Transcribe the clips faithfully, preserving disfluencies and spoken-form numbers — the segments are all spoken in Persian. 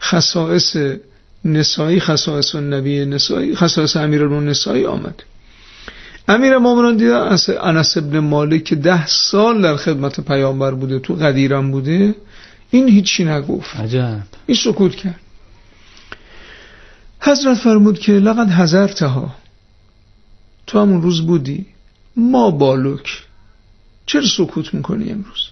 خصائص نسائی، خصائص النبی نسائی، خصائص امیرالمومنین نسائی آمد. امیرالمومنین دیدن انس ابن مالک که ده سال در خدمت پیامبر بوده، تو غدیرم بوده، این هیچی نگفت. عجب. این سکوت کرد. حضرت فرمود که لقد حضرتها، تو همون روز بودی، ما بالک، چرا سکوت میکنی امروز؟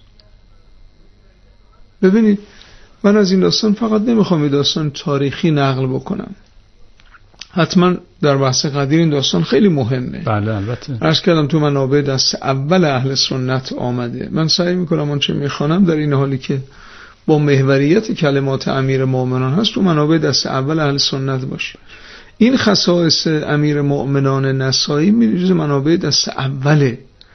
ببینید من از این داستان فقط نمیخوام این داستان تاریخی نقل بکنم، حتما در بحث قدیر این داستان خیلی مهمه. بله البته. عرض کردم تو منابع دست اول اهل سنت آمده. من سعی میکنم آنچه میخوانم در این حالی که با محوریت کلمات امیر مومنان هست تو منابع دست اول اهل سنت باشه. این خصائص امیر مومنان نسائی میریزه منابع دست اوله.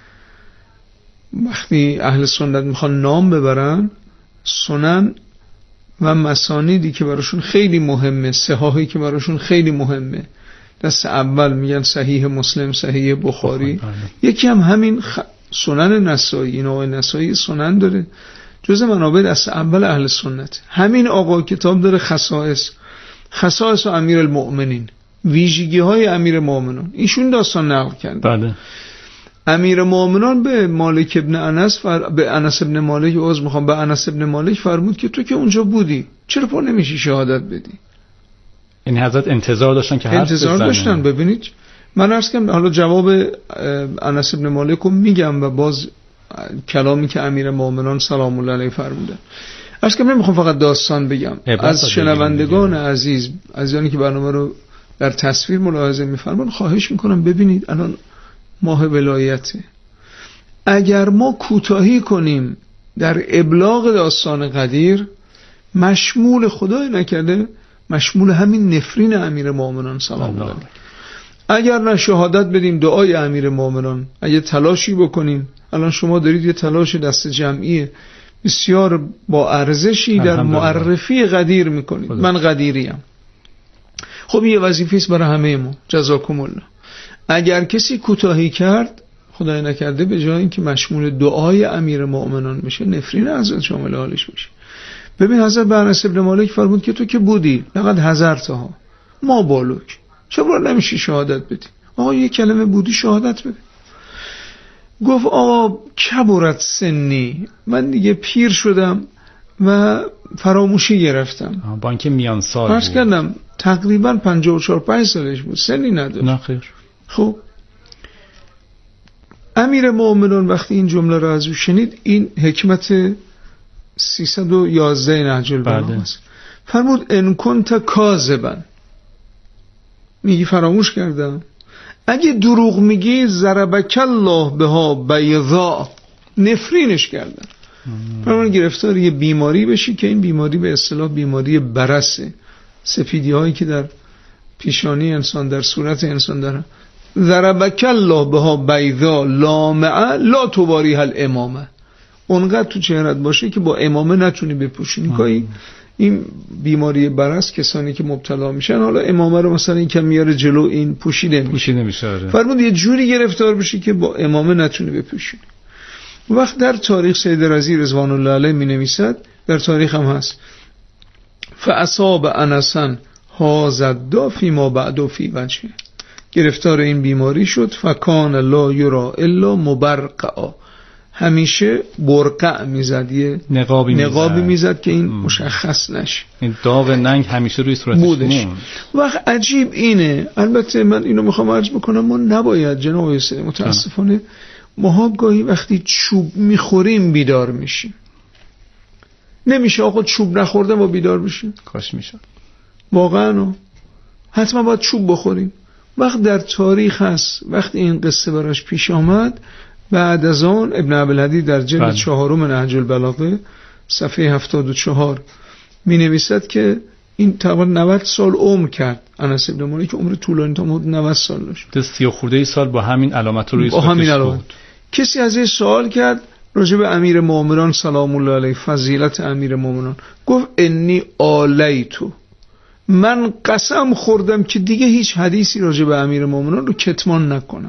وقتی اهل سنت میخوان نام ببرن، سنن و مسانیدی که براشون خیلی مهمه، صحاحی که براشون خیلی مهمه، دست اول میگن صحیح مسلم، صحیح بخاری. یکی هم همین خ... سنن نسائی. این آقای نسائی سنن داره، جز منابع دست اول اهل سنت. همین آقا کتاب داره خصائص، خصائص امیر المؤمنین، ویژگی های امیر مومنان. ایشون داستان نقل کرد. بله. امیر مومنان به مالک ابن انس فر... به انس ابن مالک عذر میخوام به انس ابن مالک فرمود که تو که اونجا بودی چرا پا نمیشی شهادت بدی؟ این حضرت انتظار داشتن که حرف انتظار بزنن. داشتن. ببینید من عرض کنم، حالا جواب انس ابن مالک رو میگم و باز کلامی که امیر مومنان سلام الله علیه فرمودن. عرض کنم نمیخوام فقط داستان بگم، از شنوندگان عزیز، عزیزانی که برنامه رو در تصویر ملاحظه میفرمان، خواهش میکنم ببینید الان ماه ولایته. اگر ما کوتاهی کنیم در ابلاغ داستان قدیر، مشمول خدای نکرده مشمول همین نفرین امیر مومنان سلام الله علیه. اگر نه شهادت بدیم، دعای امیر مومنان، اگه تلاشی بکنیم، الان شما دارید یه تلاش دست جمعی بسیار با ارزشی در معرفی قدیر میکنید. من قدیریم. خب یه وظیفه است برای همه ما، جزاکم الله. اگر کسی کوتاهی کرد، خدای نکرده به جای اینکه مشمول دعای امیر مومنان بشه، نفرین حضرت شامل حالش بشه. ببین حضرت به انس ابن مالک فرمود که تو که بودی، لقد حضرتها، ما بالک، چرا نمیشی شهادت بدی؟ آقا یه کلمه بودی شهادت بده. گفت آقا کبرت سنی، من دیگه پیر شدم و فراموشی گرفتم. با اینکه میان سال فرض کردم تقریبا پنجاه و چهار پنج سالش بود، سنی نداشت. نه خیر. خب امیر مومنان وقتی این جمله را از او شنید، این حکمت سیصد و یازده نهج البلاغه است. فرمود ان کنت کاذبا، میگی فراموش کردم، اگه دروغ میگی ضربک الله بها بیضاء، نفرینش کردن. فرمان گرفتار یه بیماری بشی که این بیماری به اصطلاح بیماری برسه، سفیدی هایی که در پیشانی انسان، در صورت انسان داره. ضربک الله بها بیضاء لامعه لا تباریها الامامه، اونقدر تو چهرت باشه که با امامه نتونی بپوشی. گاهی این بیماری برس کسانی که مبتلا میشن، حالا امامه رو مثلا این که میاره جلو، این پوشیده میشه. پوشیده میشه. فرمود یه جوری گرفتار بشی که با امامه نتونی بپوشی. وقت در تاریخ سید رضی رضوان الله علیه می نویسد، در تاریخ هم هست، فاصاب انسا هازدا فی ما بعد فی وجه، گرفتار این بیماری شد، فکان لا یرا الا مبرقعا، همیشه برقع میزد، یه نقابی, نقابی میزد که این مشخص نشه. این داغ ننگ همیشه روی صورتش بودش. وقت عجیب اینه، البته من اینو میخوام عرض بکنم، ما نباید جناب حسین، متاسفانه ما گاهی وقتی چوب میخوریم بیدار میشیم. نمیشه آقا چوب نخورده ما بیدار بشیم؟ کاش میشد. واقعا حتما باید چوب بخوریم. وقت در تاریخ هست، وقتی این قصه براش پیش آمد، بعد از آن ابن عبدالهادی در جلد چهارم نهج البلاغه صفحه هفتاد و چهار می نویسد که این تقریبا نود سال عمر کرد. انس ابن مالک عمر طولانی تا حدود نود سال داشت. سی و خورده سال با همین علامت روی صورتش بود. کسی از این سوال کرد راجع به امیر مومنان سلام الله علیه، فضیلت امیر مومنان، گفت انی آلیتو، من قسم خوردم که دیگه هیچ حدیثی راجع به امیر مومنان رو کتمان نکنم،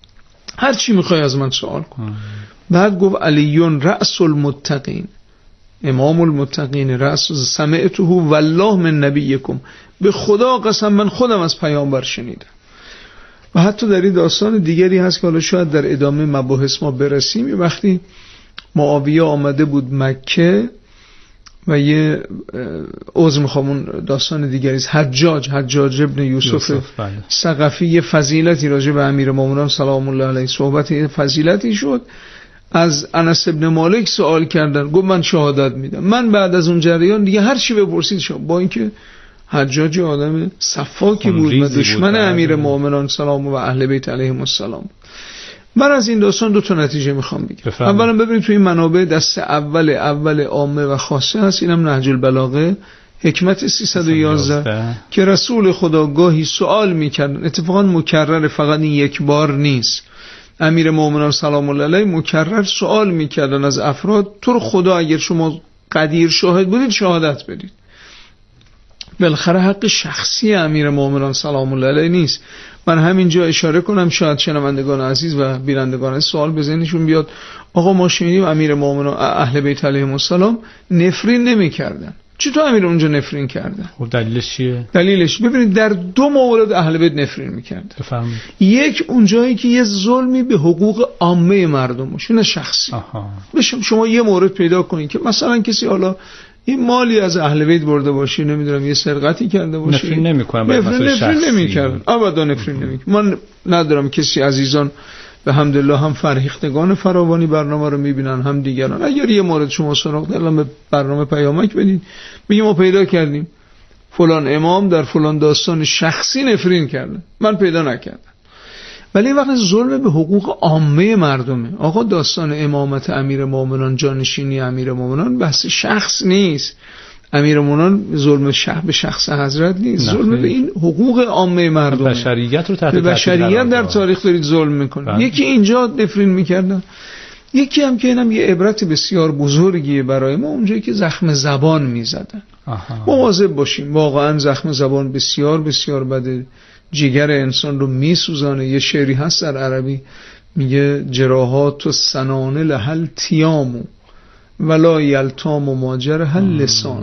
هر چی میخوای از من سوال کن. بعد گفت علیون رأس المتقین، امام المتقین رأس سمعته والله من نبیکم، به خدا قسم من خودم از پیامبر شنیدم. و حتی در این داستان دیگری هست که حالا شاید در ادامه مباحث ما برسیم. یه وقتی معاویه آمده بود مکه و یه عذر میخوام داستان دیگری است، حجاج حجاج ابن یوسف ثقفی یه فضیلتی راجع به امیرالمومنین سلام الله علیه صحبت یه فضیلتی شد، از انس ابن مالک سوال کردن، گفت من شهادت میدم. من بعد از اون جریان دیگه هر چی بپرسید شد، با اینکه حجاج آدم صفاکی بود و دشمن امیرالمومنین سلام و اهل بیت علیهم السلام. من از این داستان دو تا نتیجه میخوام بگم. اولا ببینید توی این منابع دست اول اول عامه و خاصه هست، اینم نهج البلاغه حکمت سیصد و یازده که رسول خدا گاهی سوال میکردن، اتفاقا مکرر، فقط این یک بار نیست. امیر مومنان سلام الله علیه مکرر سوال میکردن از افراد، تو رو خدا اگر شما قدیر شاهد بودید شهادت بدید. بالاخره حق شخصی امیر مومنان سلام الله علیه نیست. من همینجا اشاره کنم، شاید شنوندگان عزیز و بینندگان عزیز سوال به ذهنشون بیاد، آقا ما شنیدیم امیر مومنان اهل بیت علیهم السلام نفرین نمی‌کردن، چطور امیر اونجا نفرین کردن؟ خب دلیلش چیه؟ دلیلش ببینید در دو مورد اهل بیت نفرین می‌کردن. بفرمایید. یک اونجایی که یه ظلمی به حقوق عامه مردم باشه، نه شخصی. آها. بشم شما یه مورد پیدا کنید که مثلا کسی حالا این مالی از اهل بیت برده باشه، نمیدونم یه سرقتی کرده باشه، نفرین نمی‌کنن، نفرین, نفرین نمی‌کردن، ابدا نفرین نمی‌کنن. من ندارم کسی عزیزان به حمدالله هم فرهیختگان فراوانی برنامه رو میبینن هم دیگران. اگر یه مورد شما سراغ دارید به برنامه پیامک بدید، بگیم ما پیدا کردیم فلان امام در فلان داستان شخصی نفرین کرده، من پیدا نکردم. ولی وقتی ظلم به حقوق عامه مردمه، آقا داستان امامت امیرالمومنین، جانشینی امیرالمومنین بحث شخص نیست. امیرالمومنین ظلم شخص به شخص حضرت نیست، ظلم به این حقوق عامه مردم، بشریت رو تحت به بشریت در تاریخ دارید ظلم میکنید. یکی اینجا نفرین میکردن، یکی هم که اینم یه عبرت بسیار بزرگیه برای ما، اونجایی که زخم زبان میزدن. مواظب باشیم، واقعا زخم زبان بسیار بسیار بده، جگر انسان رو میسوزانه. یه شعری هست در عربی میگه جراحات و سنان لحل تیامو ولا یلتام و ماجر هل لسان.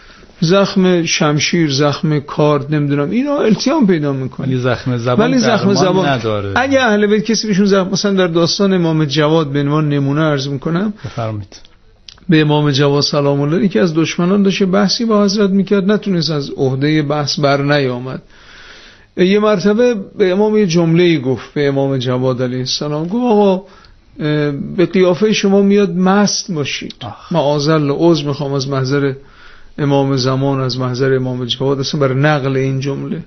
زخم شمشیر، زخم کارد، نمیدونم اینا التیام پیدا میکنه، ولی زخم زبان ولی زخم زبان نداره. اگه اهل بیت کسی بهشون زخم، مثلا در داستان امام جواد به عنوان نمونه عرض میکنم، بفرمایید. به امام جواد سلام الله علیه که از دشمنان داشته بحثی با حضرت میکرد، نتونست از عهده بحث بر نیامد. یه مرتبه به امام یه جمله‌ای گفت، به امام جواد علیه السلام گفت آقا به قیافه شما میاد مست باشید. معاذالله، عذر میخوام از محضر امام زمان، از محضر امام جواد، اصلا برای نقل این جمله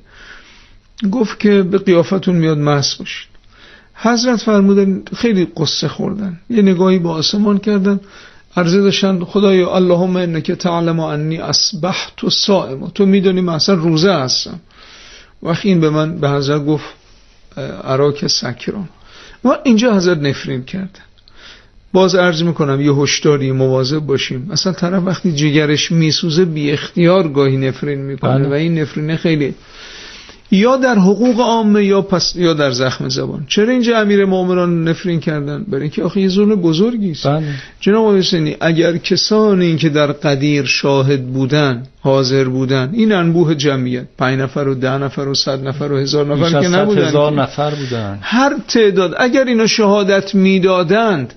گفت که به قیافتون میاد مست باشید. حضرت فرمودن خیلی قصه خوردن، یه نگاهی با آسمان کردن، عرضه داشتن خدایا اللهم انک تعلم انی اصبحت صائم، تو میدونی من اصلا روزه هستم. وقتی این به من به حضرت گفت اراک سکران، و اینجا حضرت نفرین کردن. باز عرض میکنم یه هشداری، مواظب باشیم. اصلا طرف وقتی جگرش میسوزه بی اختیار گاهی نفرین میکنه بله. و این نفرینه خیلی یا در حقوق عامه یا پس یا در زخم زبان. چرا اینجا امیر مومنان نفرین کردن؟ برای اینکه آخه یه ظلم بزرگی است. بله. جناب حسینی اگر کسانی که در قدیر شاهد بودن، حاضر بودن، این انبوه جمعیت پنج نفر و ده نفر و صد نفر و هزار نفر که نبودن، هزار نفر بودن، هر تعداد اگر اینا شهادت میدادند،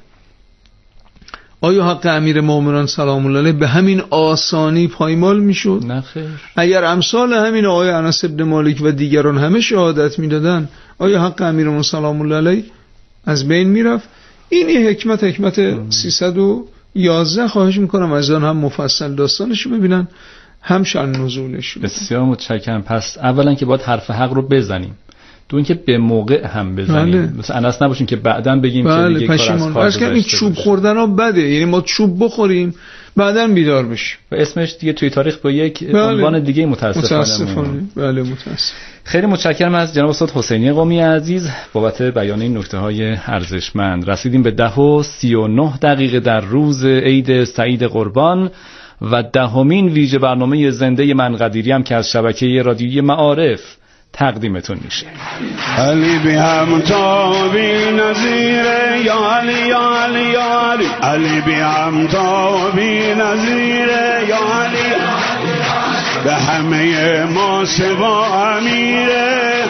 آیا حق امیر مومنان سلام الله علیه به همین آسانی پایمال میشد؟ نه خیر. اگر امثال همین آقای انس ابن مالک و دیگران همه شهادت میدادن، آیا حق امیر مومنان سلام الله علیه از بین میرفت؟ این یه حکمت حکمت سیصد و یازده. خواهش میکنم از آن هم مفصل داستانش ببینن، هم شأن نزولش. بسیار متشکرم. پس اولا که باید حرف حق رو بزنیم، دو اینکه به موقع هم بزنیم. بله. مثلا انس نباشیم که بعداً بگیم بله. که دیگه کار از کار گذشته. این چوب خوردن ها بده، یعنی ما چوب بخوریم بعداً بیدار بشیم و اسمش دیگه توی تاریخ با یک بله. عنوان دیگه متاسفانه. متاسفانه. بله متاسف. خیلی متشکرم از جناب استاد حسینی قمی عزیز بابت بیان این نکته‌های ارزشمند. رسیدیم به ده و سی و نه دقیقه در روز عید سعید قربان و دهمین ویژه برنامه زنده من قدیری هم که از شبکه رادیویی معارف تقدیمتون میشه. علی بی همتا بی نظیره یا علی یا علی یا علی علی بی همتا بی نظیره یا علی به همه ما سوا امیره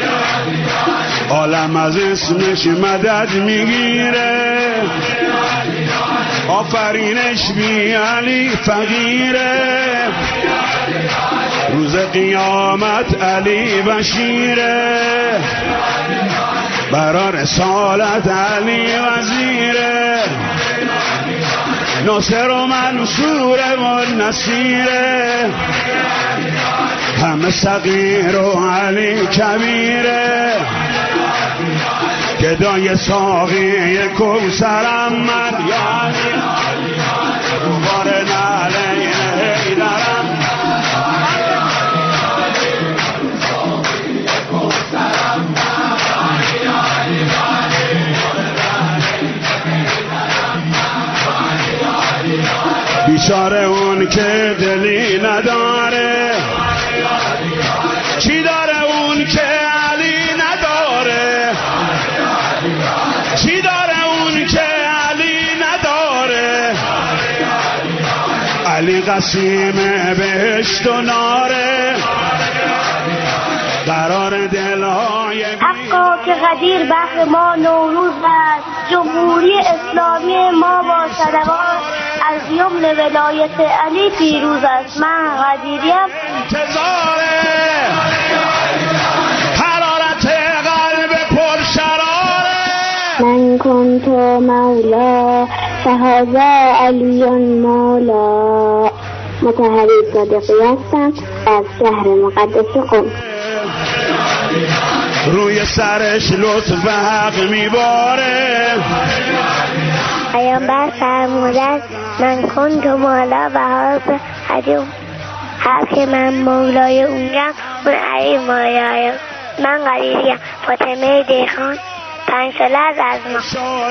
عالم از اسمش مدد میگیره آفرینش بی علی فقیره روز قیامت علی بشیره برا رسالت علی وزیره ناصر و منصور و نصیره همه صغیر و علی کبیره گدای ساقی کوثرم من یعنی دوباره نعلی حیدرم بیچاره اون که دلی نداره چی داره اون که علی نداره چی داره اون که علی نداره علی قسیم بهشت و ناره قرار دلهای حقا که قدیر بحر ما نوروز است جمهوری اسلامی ما با صلوات از یمن ولایت علی پیروز است. من قدیریم انتظاره حرارت قلب پرشراره من کنت مولا فهذا علی مولا مطهری صادقی هستم از شهر مقدس قم. روی سرش لطف حق میباره پیامبر فرمودند من کنت مولا و هذا علی هر که من مولای اونجا اون علی مولای من قدیریم. فاطمه دیخان پنج ساله از از ما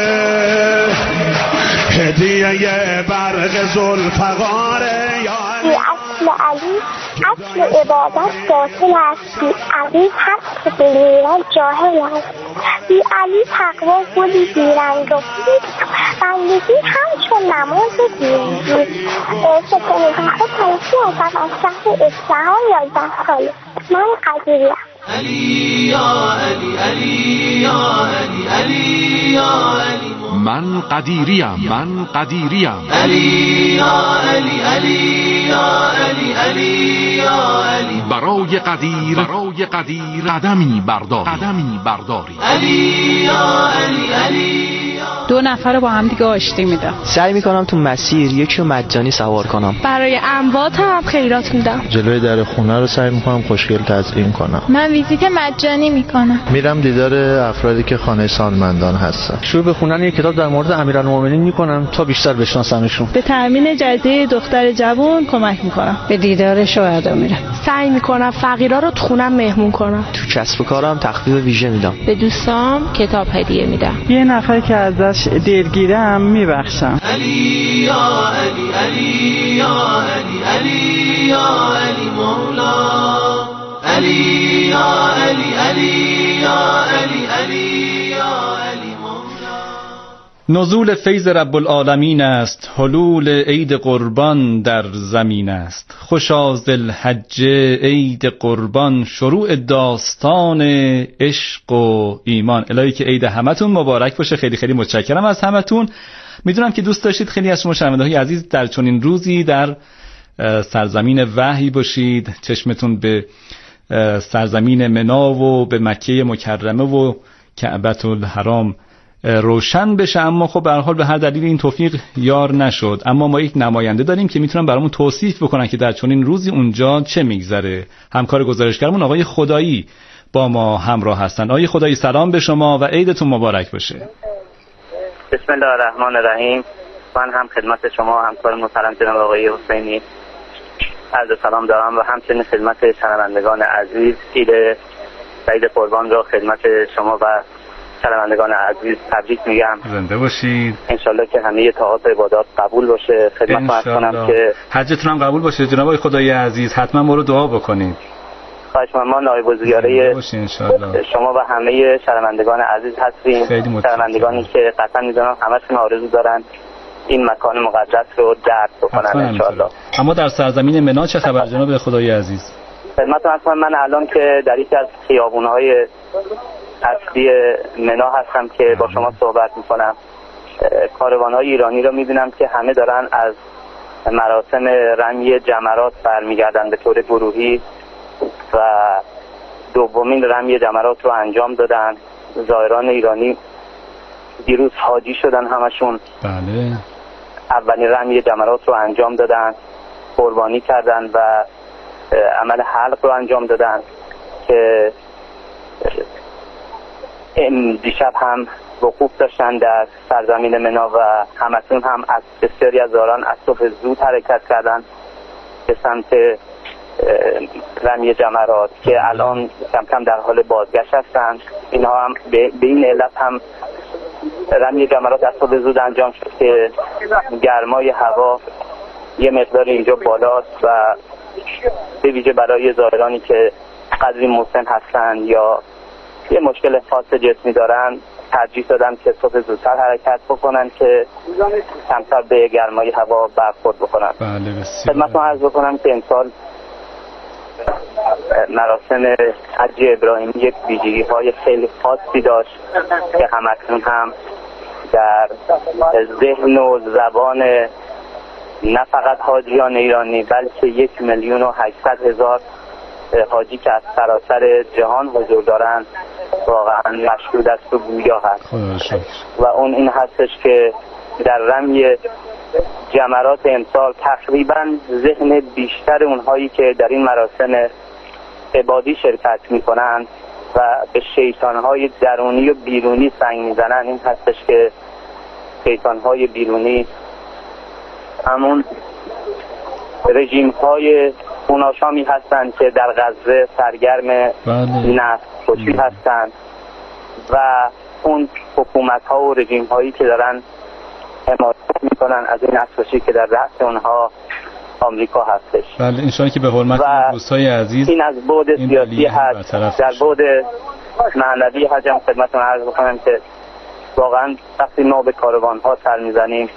هدیه برق ذوالفقاره بی اصل علی اصل عبادت باطل است. بی علی حق که بمیرد جاهل است. بی علی تقوا گلی بیرنگ و بود بندگی همچون نماز دیروز ستن حق تنسی هستم از شهر اصفهان یا زخاله. من قدیریم. علی یا علی علی یا علی علی یا علی من قدیریم من قدیریم علی یا علی علی یا علی علی یا علی برای قدیر برای قدیر قدمی بردار قدمی برداری علی یا علی علی دو نفر رو با هم دیگه آشتی میدم. سعی میکنم تو مسیر یکی رو مجانی سوار کنم. برای اموات هم خیرات میدم. جلوی در خونه رو سعی میکنم خوشگل تزیین کنم. من ویزیت مجانی میکنم. میرم دیدار افرادی که خانه سالمندان هستن. شروع به خوندن یک کتاب در مورد امیرالمومنین میکنم تا بیشتر بشناسمشون. به تامین جایزه دختر جوان کمک میکنم. به دیدار شهدا میرم. سعی میکنم فقیرا رو تو خونم مهمون کنم. تو کسب و کارم تخفیف ویژه میدم. به دوستام کتاب هدیه میدم. یه نفر که ازش دلگیرم میبخشم. علی یا علی علی یا علی علی یا علی مولا علی یا علی علی یا علی علی یا علی مولا. نزول فیض رب العالمین است، حلول عید قربان در زمین است. خوشا ذوالحج عید قربان، شروع داستان عشق و ایمان. الهی که عید همتون مبارک باشه. خیلی خیلی متشکرم از همتون. میدونم که دوست داشتید خیلی از شما شنونده‌های عزیز در چنین روزی در سرزمین وحی باشید، چشمتون به سرزمین منا و به مکه مکرمه و کعبة الحرام روشن بشه، اما خب به هر حال به هر دلیل این توفیق یار نشد. اما ما یک نماینده داریم که میتونن برامون توصیف بکنن که در چنین روزی اونجا چه میگذره. همکار گزارشگرمون آقای خدایی با ما همراه هستن. آقای خدایی سلام به شما و عیدتون مبارک باشه. بسم الله الرحمن الرحیم. من هم خدمت شما همکار محترم جناب آقای حسینی عرض سلام دارم و همچنین خدمت شنوندگان عزیز عید عید قربان را خدمت شما و شنوندگان عزیز تبریک میگم. زنده باشید. انشالله که همه طاعات و عبادات قبول باشه. خدمت کنم که حجتون هم قبول باشه. جناب آقای خدایی عزیز حتما ما رو دعا بکنید. خواهش می‌کنم. ما نایب الزیاره شما و همه شنوندگان عزیز هستیم، شنوندگانی که قطعا می‌دونم همه‌شون آرزو دارن این مکان مقدس رو درک بکنن ان شاء الله. اما در سرزمین منا چه خبر جناب خدای عزیز؟ خدمتتون هستم. من الان که در یکی از خیابون‌های اصلی منا هستم که با شما صحبت می‌کنم. کاروان‌های ایرانی رو می‌بینم که همه دارن از مراسم رمی جمرات برمیگردن به طور گروهی و دومین رمی جمرات رو انجام دادن. زائران ایرانی دیروز حاجی شدن همشون. بله. اولین رمی جمرات رو انجام دادن، قربانی کردن و عمل حلق رو انجام دادن که دیشب هم وقوف داشتن در سرزمین منا و همتون هم از بسیاری از زائران از صبح زود حرکت کردن به سمت رمی جمرات که الان کم کم در حال بازگشت هستن. اینها هم به این علت هم رمی جمرات از صبح زود انجام شد که گرمای هوا یه مقدار اینجا بالاست و به ویژه برای زائرانی که قدری مسن هستن یا یه مشکل خاص جسمی دارن ترجیح دادن که صبح زودتر حرکت بکنن که کمتر به گرمای هوا برخورد بکنن. بله بسیار. خدمتتون عرض بکنم که امسال مراسم حج ابراهیمی یک ویژگی های خیلی خاصی داشت که همکنون هم در ذهن و زبان نه فقط حاجیان ایرانی بلکه یک میلیون و هشتصد هزار حاجی که از سراسر جهان حضور دارند واقعا مشهود است و گویا هست و اون این هستش که در رمی جمرات امسال تقریبا ذهن بیشتر اونهایی که در این مراسم عبادی شرکت میکنن و به شیطانهای درونی و بیرونی سنگ میزنن این هستش که شیطانهای بیرونی همون رژیم های خوناشامی هستند که در غزه سرگرم نسل کشی هستند و اون حکومت ها و رژیم هایی که دارن حمایت میکنن از این نسل کشی که در رأس اونها آمریکا هستش. بله انشاءالله که به حرمت دوستای عزیز این از بعد سیاسی هست. در بعد معنوی حجم خدمتتون عرض بکنم که واقعا وقتی ما به کاروان ها سر میزنیم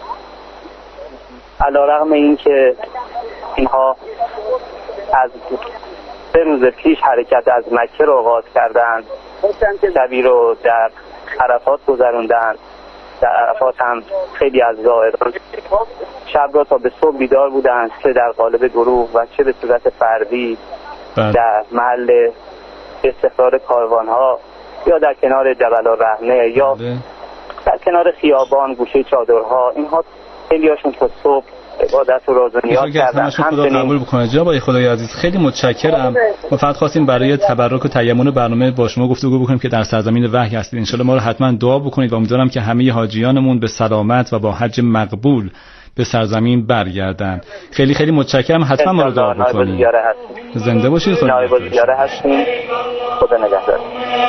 علیرغم این که اینها از سه روز پیش حرکت از مکه رو آغاز کردن، شبی رو در عرفات گذروندن. در عرفات هم خیلی از زائران شب را تا به صبح بیدار بودن، چه در قالب گروه و چه به صورت فردی در محل استقرار کاروان ها یا در کنار جبل الرحمه یا در کنار خیابان گوشه چادرها. اینها خیلی هاشون تا صبح عبادت و راز و نیاز کردن. خدا قبول بکنه جناب خدای عزیز، خیلی متشکرم. ما فقط خواستیم برای تبرک و تیمم برنامه با شما گفتگو بکنیم که در سرزمین وحی هستید. ان شاءالله ما رو حتما دعا بکنید و امیدوارم که همه حاجیانمون به سلامت و با حج مقبول به سرزمین برگردن. خیلی خیلی متشکرم. حتما ما رو دعا بکنید. زنده باشید. خدا نگهدار. هستیم. خدا نگهدار.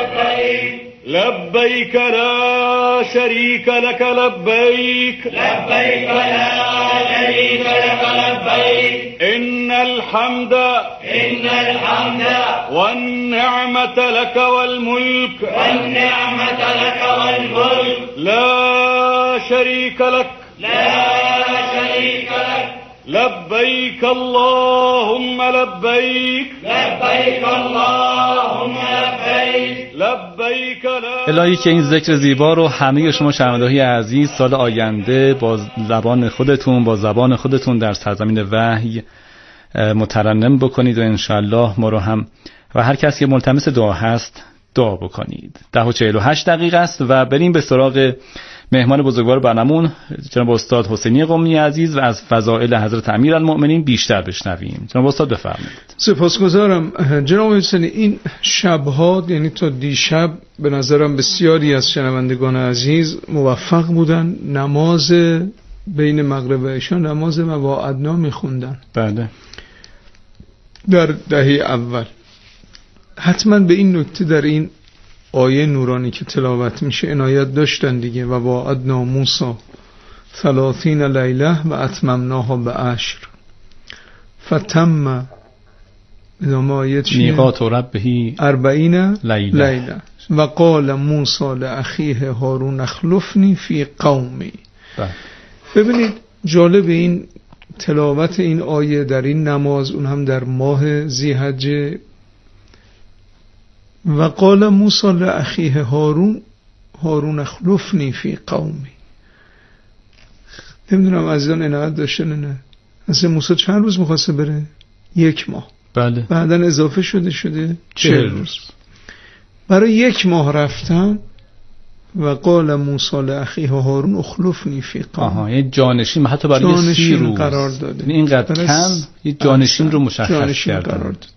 لبيك لا شريك لك لبيك لبيك لا شريك لك لبيك إن الحمد إن الحمد والنعمة لك والملك والنعمة لك والملك لا شريك لك لا شريك لك لبيك اللهم لبيك لبيك اللهم لبيك لبيك لا. الهی که این ذکر زیبا رو همه شما شنونده‌های عزیز سال آینده با زبان خودتون با زبان خودتون در سرزمین وحی مترنم بکنید و انشالله ما رو هم و هر کسی که ملتمس دعا هست دعا بکنید. ده و چهل و هشت دقیقه است و بریم به سراغ مهمان بزرگوار برنامون جناب استاد حسینی قمی عزیز و از فضائل حضرت امیرالمؤمنین بیشتر بشنویم. جناب استاد بفرمایید. سپاسگزارم جناب حسینی. این شب‌ها یعنی تا دیشب به نظرم بسیاری از شنوندگان عزیز موفق بودن نماز بین مغرب و عشا نماز مواعدنا میخوندن. بله. در دهه اول حتما به این نکته در این آیه نورانی که تلاوت میشه عنایت داشتن دیگه. و وعدنا موسی ثلاثین لیله و اتممناها به عشر فتم ادامه آیه چیه؟ میقات ربه اربعین لیله لیله و قال موسی لاخیه هارون اخلفنی فی قومی. ببینید جالب این تلاوت این آیه در این نماز، اون هم در ماه ذی‌حجه. و قال موسی لاخیه هارون هارون اخلفنی فی قومی. نمیدونم عزیزان عنایت داشتن نه؟ اصلا موسی چند روز میخواسته بره؟ یک ماه. بله. بعدن اضافه شده شده چهل روز. برای یک ماه رفتن. و قال موسی لاخیه هارون اخلفنی فی قوم. آها، یه جانشین حتی برای سی روز قرار داده. یعنی اینقدر کم یه جانشین رو مشخص کرده. قرار داده.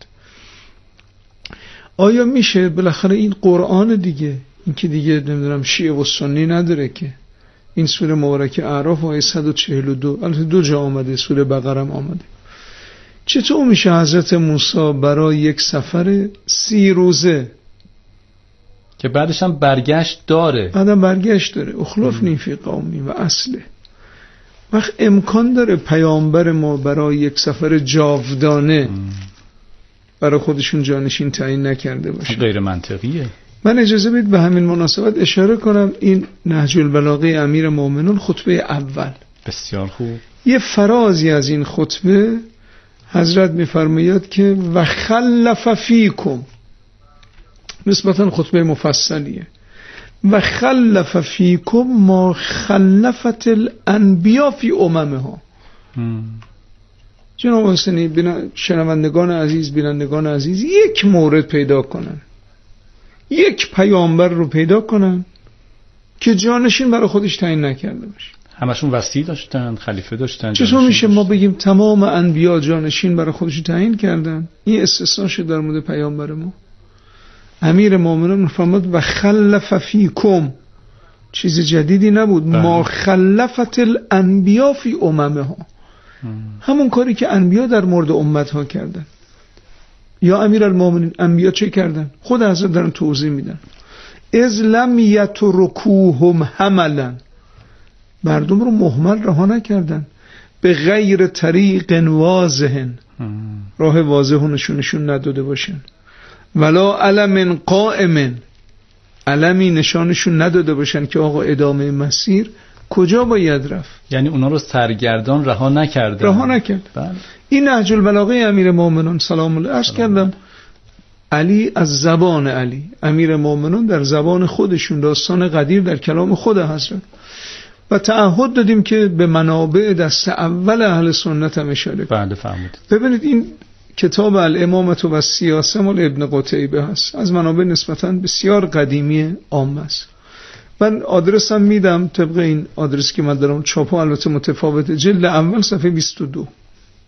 آیا میشه بالاخره این قرآن دیگه، این که دیگه نمیدونم شیعه و سنی نداره که، این سوره مبارکه اعراف آیه صد و چهل و دو، البته دو جا آمده، سوره بقره هم آمده. چطور میشه حضرت موسی برای یک سفر سی روزه که بعدش هم برگشت داره، بعدم برگشت داره، اخلفنی فی قومی و اصله، وقت امکان داره پیامبر ما برای یک سفر جاودانه برای خودشون جانشین تعیین نکرده باشه؟ غیر منطقیه. من اجازه بدید به همین مناسبت اشاره کنم این نهج البلاغه امیر مومنون خطبه اول. بسیار خوب. یه فرازی از این خطبه حضرت می‌فرماید که و خلف فیکم، نسبتاً خطبه مفصلیه، و خلف فیکم ما خلفت الانبیا فی اممها. جناب حسینی شنوندگان عزیز، بینندگان عزیز، یک مورد پیدا کنن، یک پیامبر رو پیدا کنن که جانشین برای خودش تعیین نکرده باشه. همشون وصی داشتن، خلیفه داشتن. چطور میشه ما بگیم تمام انبیا جانشین برای خودش تعیین کردن؟ این استثناء شد در مورد پیامبر ما. امیر مومنان فرمود و خلف فیکم، چیز جدیدی نبود. بله. ما خلفت الانبیا فی اممها، همون کاری که انبیا در مورد امتها کردن. یا امیر المومنین انبیا چه کردن؟ خود حضرت دارن توضیح میدن. از لم یترکوهم حملا، مردم رو مهمل رها نکردن، به غیر طریق واضح، راه واضح نشونشون نداده باشن، ولا علم قائم، علمی نشانشون نداده باشن که آقا ادامه مسیر کجا باید رفت. یعنی اونا رو سرگردان رها نکردن. رها نکرد. بله. این نهج البلاغه امیر مومنان سلام الله عرض کردم. علی از زبان علی، امیر مومنان در زبان خودشون، داستان قدیر در کلام خود حضرت، و تعهد دادیم که به منابع دست اول اهل سنت هم اشاره کنیم. بله فرمودید. ببینید این کتاب الامامت و السیاسه مال ابن قتیبه هست، از منابع نسبتاً بسیار قدیمی عام است. من آدرس هم میدم طبق این آدرسی که من دارم، چاپ البته متفاوته، جلد اول صفحه بیست و دو.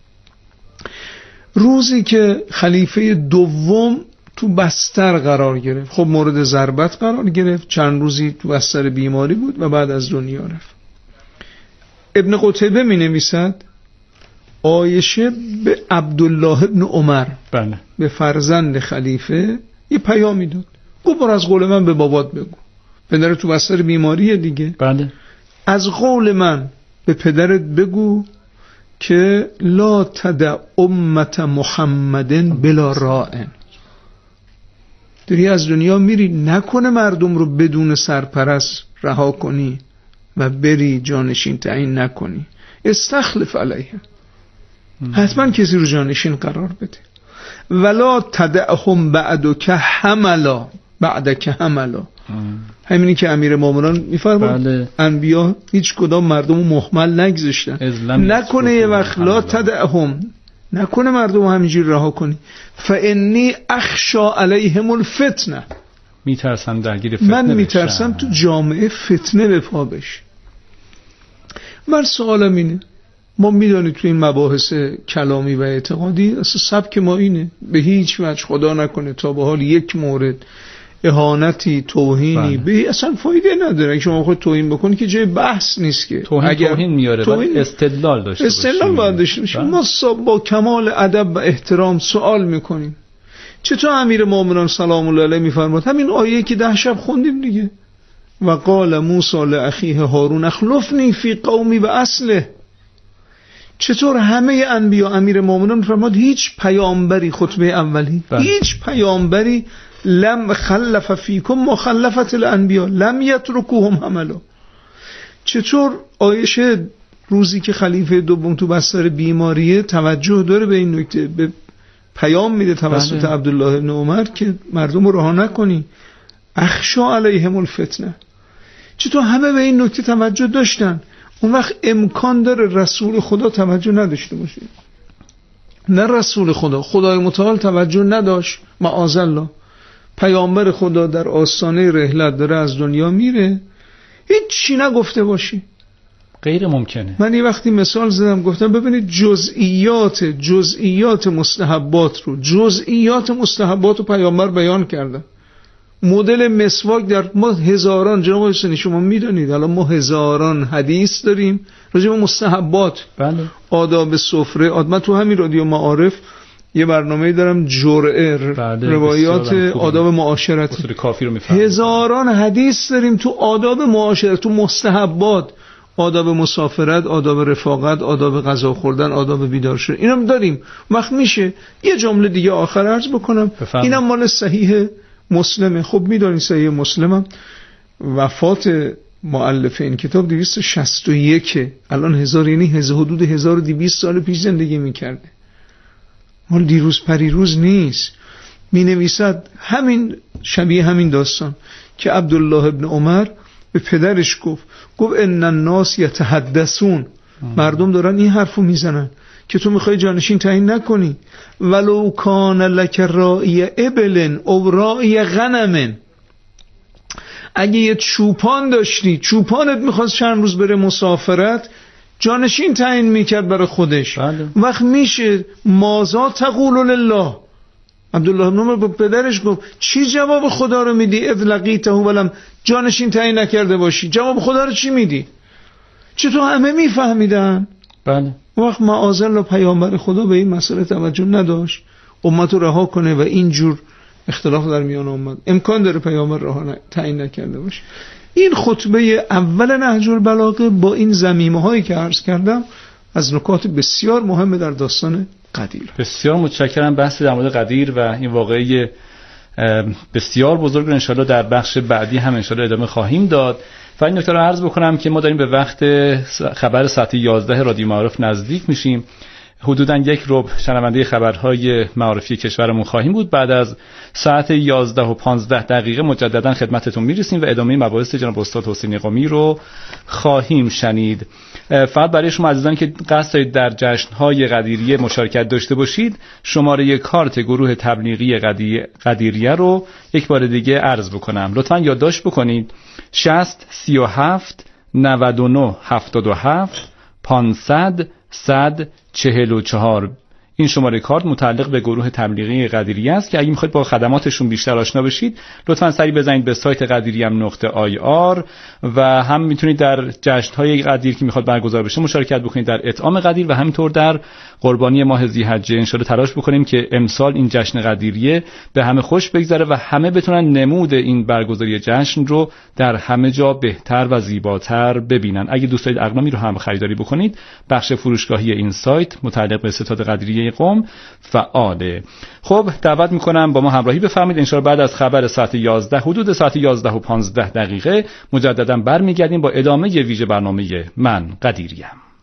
روزی که خلیفه دوم تو بستر قرار گرفت، خب مورد ضربت قرار گرفت، چند روزی تو بستر بیماری بود و بعد از دنیا رفت. ابن قتیبه می نویسد عایشه به عبدالله ابن عمر، بله، به فرزند خلیفه یه پیامی داد، گفت برو از قول من به بابات بگو، پدر تو بستر بیماریه دیگه، بله، از قول من به پدرت بگو که لا تدع امت محمدن بلا رائن، داری از دنیا میری، نکنه مردم رو بدون سرپرست رها کنی و بری جانشین تعیین نکنی، استخلف علیه، حتما کسی رو جانشین قرار بده. ولا تدعهم بعد که حملا، بعد که حملا، همینی که امیر مومنان میفرماد. بله. انبیا هیچ کدام مردم مهمل نگذاشتن، نکنه یه وقت لا تدعهم، نکنه مردم همینجوری رها کنی، فانی اخشا علیهم الفتنه، میترسم درگیر فتنه من میترسم تو جامعه فتنه به پا بشه. من سوالم اینه، ما میدونید تو این مباحث کلامی و اعتقادی اصلا سبک ما اینه، به هیچ وجه خدا نکنه تا به حال یک مورد اهانتی، توهینی به اصلا فایده نداره. اگه شما خود توهین بکنی که جای بحث نیست که توهین اگر توهین میاره، توهین استدلال داشته باشه، استدلال باید داشته باشه. ما با کمال ادب و احترام سوال میکنیم. چطور امیر مومنان سلام الله علیه میفرماد همین آیه که ده شب خوندیم دیگه، و قال موسی لاخیه هارون اخلفنی فی قومی و اصله، چطور همه انبیا، امیر مومنان فرمود هیچ پیامبری، خطبه اولی بله. هیچ پیامبری لم خلف فیکم مخلفت الانبیا لم یترکوهم حملا. چطور عایشه روزی که خلیفه دوم تو بستر بیماریه توجه داره به این نکته، به پیام میده توسط بله. عبدالله ابن عمر که مردم رو رها نکنی، اخشا علیهم الفتنه. چطور همه به این نکته توجه داشتن؟ اون وقت امکان داره رسول خدا توجه نداشته باشه؟ نه رسول خدا، خدای متعال توجه نداشت معاذالله. پیامبر خدا در آستانه رحلت داره از دنیا میره، هیچ چی نگفته باشی، غیر ممکنه. من یه وقتی مثال زدم گفتم ببینید جزئیات جزئیات مستحبات رو جزئیات مستحبات رو پیامبر بیان کرده. مدل مسواک در ما هزاران، جناب حسینی شما میدونید الان ما هزاران حدیث داریم راجع به مستحبات، بله. آداب سفره. آدم تو همین رادیو معارف یه برنامه‌ای دارم جرعه، بله. روایات آداب معاشرت، هزاران حدیث داریم تو آداب معاشرت، تو مستحبات، آداب مسافرت، آداب رفاقت، آداب غذا خوردن، آداب بیدار شدن، اینم داریم. وقت میشه یه جمله دیگه آخر عرض بکنم، بفهم. اینم مال صحیح مسلمه. خب میدونید صحیح مسلمم وفات مؤلف این کتاب دویست و شصت و یک، الان هزار، یعنی حدود هزار و دویست سال پیش زندگی میکرده، مال دیروز پریروز نیست. می نویسد همین شبیه همین داستان که عبدالله ابن عمر به پدرش گفت گفت ان الناس یتحدثون، مردم دارن این حرفو میزنن که تو میخوای جانشین تعیین نکنی. ولو کان لک راعی ابل او راعی غنم، اگه یه چوپان داشتی، چوپانت میخواست چند روز بره مسافرت، جانشین تعیین میکرد برای خودش. بله. وقت میشه مازا تقول لله. عبدالله بن عمر به پدرش گفت چی جواب خدا رو میدی؟ اذ لقیته ولم جانشین تعیین نکرده باشی، جواب خدا رو چی میدی؟ چطور همه میفهمیدن؟ بله. وقت معاذالله پیامبر خدا به این مسئله توجه نداشت، امت رو رها کنه و اینجور اختلاف در میان امت. امکان داره پیامبر رها تعیین نکرده باشه. این خطبه اول نهج البلاغه با این ضمیمه هایی که عرض کردم از نکات بسیار مهم در داستان قدیر. بسیار متشکرم. بحث در مورد قدیر و این واقعه بسیار بزرگ رو انشالله در بخش بعدی هم انشالله ادامه خواهیم داد. و این نکته رو عرض بکنم که ما داریم به وقت خبر ساعت یازده رادیو معارف نزدیک میشیم. حدوداً یک ربع شنونده خبرهای معارفی کشورمون خواهیم بود. بعد از ساعت یازده و پانزده دقیقه مجددا خدمتتون میرسیم و ادامه مباحث جناب استاد حسینی قمی رو خواهیم شنید. فقط برای شما عزیزان که قصد دارید در جشن‌های قدیریه مشارکت داشته باشید، شماره کارت گروه تبلیغی قدیریه رو یک بار دیگه عرض بکنم. لطفاً یادداشت بکنید: شصت سی و هفت نود و نه هفتاد و هفت پانصد صد چهل و چهار. این شماره کارت متعلق به گروه تبلیغی قدیریه است که اگه میخواید با خدماتشون بیشتر آشنا بشید لطفاً سری بزنید به سایت قدیریم نقطه آی آر و هم میتونید در جشن‌های قدیر که میخواد برگزار بشه مشارکت بکنید در اطعام قدیر و همینطور در قربانی ماه ذی‌حجه. ان شاءالله تلاش بکنیم که امسال این جشن قدیریه به همه خوش بگذره و همه بتونن نمود این برگزاری جشن رو در همه جا بهتر و زیباتر ببینن. اگه دوست دارید اقلامی رو هم خریداری بکنید، بخش فروشگاهی این سایت متعلق به ستاد قدیریه قم فعاله. خب دعوت میکنم با ما همراهی بفرمایید. ان شاءالله بعد از خبر ساعت یازده حدود ساعت یازده و پانزده دقیقه مجددا برمیگردیم با ادامه ی ویژه برنامه من قدیریم.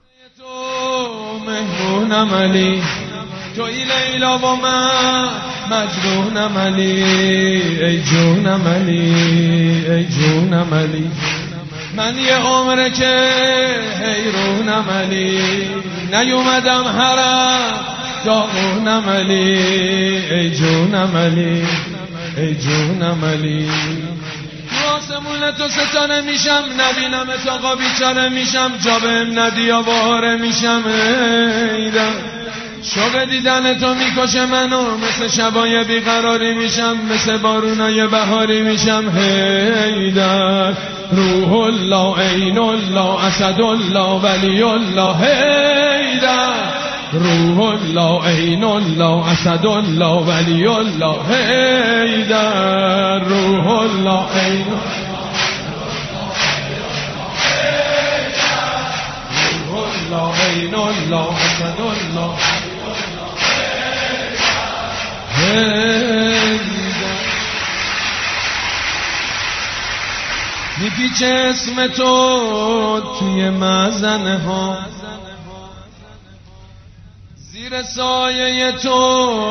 مهمونم علی توی لیلا و من مجنونم علی، ای جونم علی ای جونم علی، من یه عمره که حیرونم علی، نیومدم حرم داغونم علی، ای جونم علی ای جونم علی، آسمون تو ستاره میشم نبینم تو آقا بیچاره میشم، جا بهم ندی آواره میشم، ایدم شوق دیدن تو میکشه منو، مثل شبای بیقراری میشم، مثل بارونای بهاری میشم، هیدر روح الله عین الله اسد الله ولی الله، هیدر روح الله عین الله اسد الله ولی الله، هیدر روح الله عین الله عین الله اسد الله میپیچه اسم تو توی مزنه ها زیر سایه تو